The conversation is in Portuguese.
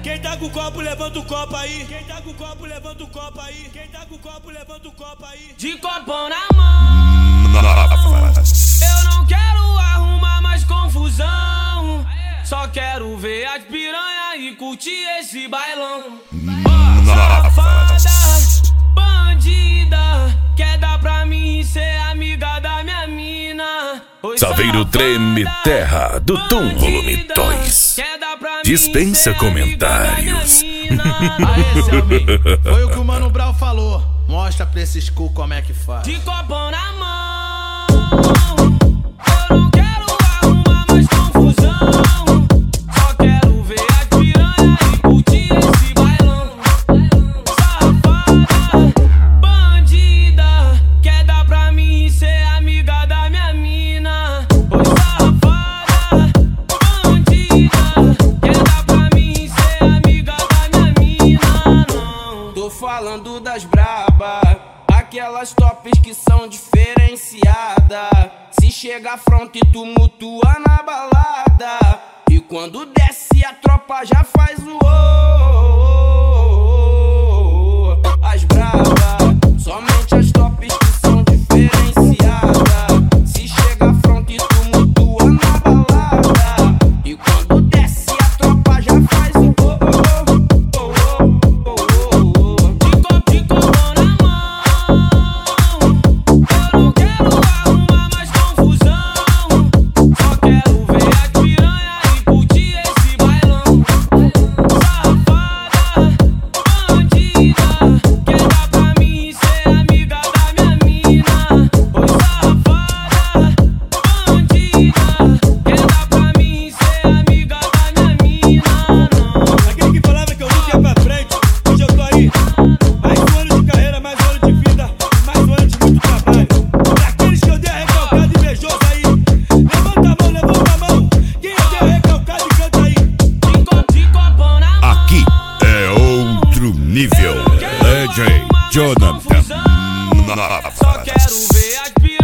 Quem tá com o copo, levanta o copo aí. Quem tá com o copo, levanta o copo aí. Quem tá com o copo, levanta o copo aí. De copão na mão. Eu não quero arrumar mais confusão. Só quero ver as piranha e curtir esse bailão. Safada, bandida, quer dar pra mim ser amiga da minha mina. Saveiro Treme Terra do Tom Volume 2. Dispensa comentários. Aê, Selmin, foi o que o Mano Brown falou. Mostra pra esses cu como é que faz. De copão na mão. Eu não quero arrumar mais confusão. Só quero ver as piranha e curtir esse bailão. Safada, bandida, quer dar pra mim ser amiga da minha mina. Oi, safada, bandida, quer dar pra mim ser amiga da minha mina. Não, tô falando das braba, aquelas tops que são diferenciadas. Se chega front e tumultua na balada, e quando desce a tropa já faz o as brava, somente as tops que são diferenciadas. Se chega front e tumultua na balada, e quando desce a tropa já faz o de copão na mão. Eu não quero arrumar mais confusão. Só quero ver as piranha e curtir esse bailão. Safada, bandida, quer dar pra mim ser amiga da minha mina. Oi, safada, bandida, quer dar pra mim ser amiga da minha mina. Não. Aquele que falava que eu nunca ia pra frente, hoje eu tô aí. Mais um ano de carreira, mais um ano de vida, mais um ano de muito trabalho. Pra aqueles que eu dei a recalcada e invejoso aí, levanta a mão, levanta a mão. Quem eu dei a recalcada e canta aí. De copão na mão. Aqui é outro nível. DJ Jonathan. Só quero ver as piranha